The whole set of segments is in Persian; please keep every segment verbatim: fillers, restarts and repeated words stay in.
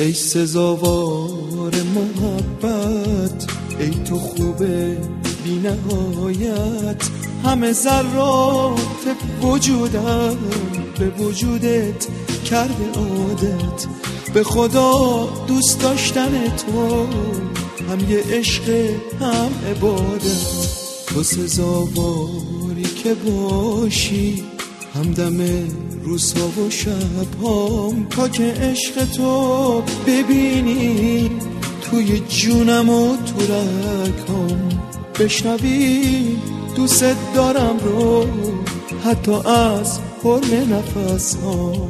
ای سزاوار محبت، ای تو خوبه بی نهایت، همه ذرات وجودم به وجودت کرده عادت. به خدا دوست داشتن تو هم یه عشق هم عبادت. تو سزاواری که باشی همدم روزها و شبهام، تا که عشق تو ببینی توی جونم و تو رگام، بشنوی دوست دارم رو حتی از حرم نفس هام.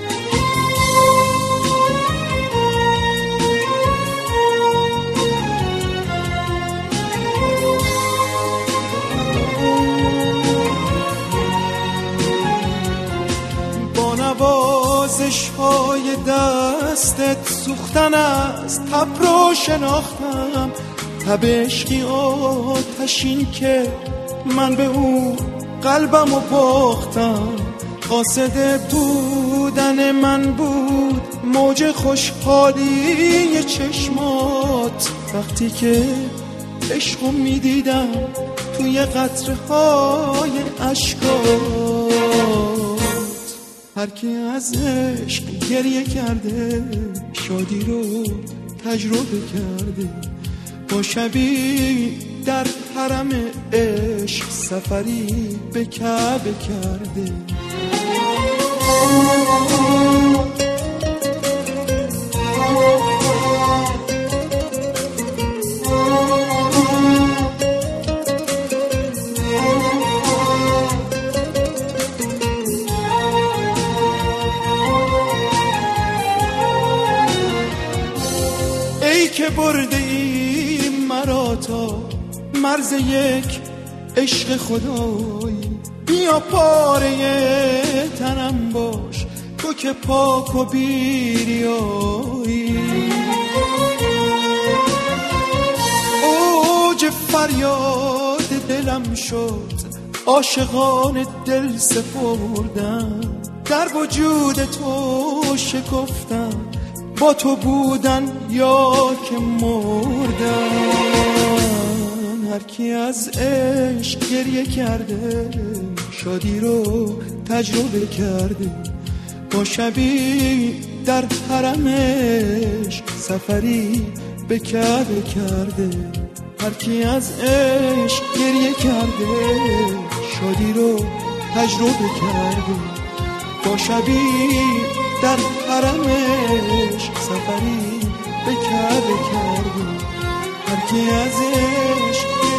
با نوازش های دستت سوختن از تب رو شناختم، تب عشقی آتشین که من به اون قلبم و باختم. قاصد بودن من بود موج خوشحالی چشمات، وقتی که عشقو میدیدم توی قطره های عشقات. هر کی از عشق گریه کرده شادی رو تجربه کرده، با شبی در حرم عشق سفری به کعبه کرده. ای که برده ای مرا تا مرز یک عشق خدایی، بیا پاره تنم باش تو که پاک و بیریایی. اوج فریاد دلم شد عاشقان دل سپردم، در وجود تو شکفتم با تو بودن یا که مردن. هر کی از عشق گریه کرده شادی رو تجربه کرده، با شبی در حرم عشق سفری به کعبه کرده. هر کی از عشق گریه کرده شادی رو تجربه کرده، با شبی در حرم عشق سفری به کعبه کرده. هر کی از عشق